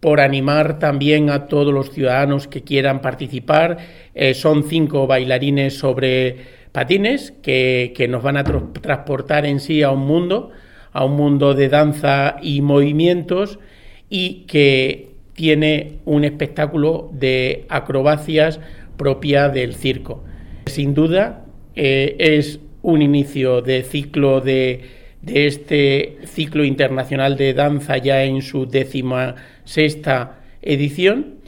por animar también a todos los ciudadanos que quieran participar. Son 5 bailarines sobre patines que nos van a transportar en sí a un mundo de danza y movimientos, y que tiene un espectáculo de acrobacias propia del circo. Sin duda es un inicio de ciclo de este ciclo internacional de danza ya en su 16ª edición,